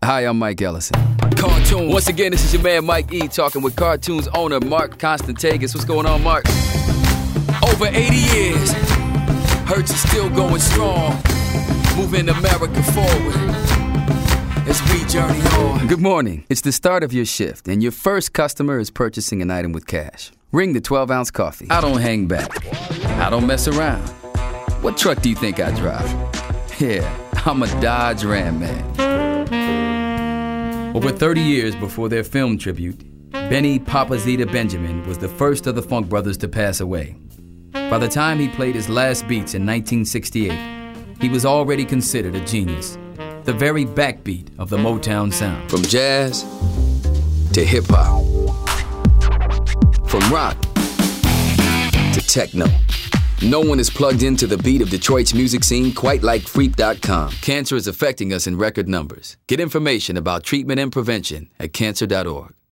Hi, I'm Mike Ellison. Cartoon. Once again, this is your man Mike E. talking with Cartoon's owner, Mark Constantagus. What's going on, Mark? Over 80 years, Hertz is still going strong, moving America forward as we journey on. Good morning. It's the start of your shift, and your first customer is purchasing an item with cash. Ring the 12-ounce coffee. I don't hang back. I don't mess around. What truck do you think I drive? Yeah, I'm a Dodge Ram man. Over 30 years before their film tribute, Benny Papazita Benjamin was the first of the Funk Brothers to pass away. By the time he played his last beats in 1968, he was already considered a genius, the very backbeat of the Motown sound. From jazz to hip-hop, from rock to techno, no one is plugged into the beat of Detroit's music scene quite like Freep.com. Cancer is affecting us in record numbers. Get information about treatment and prevention at cancer.org.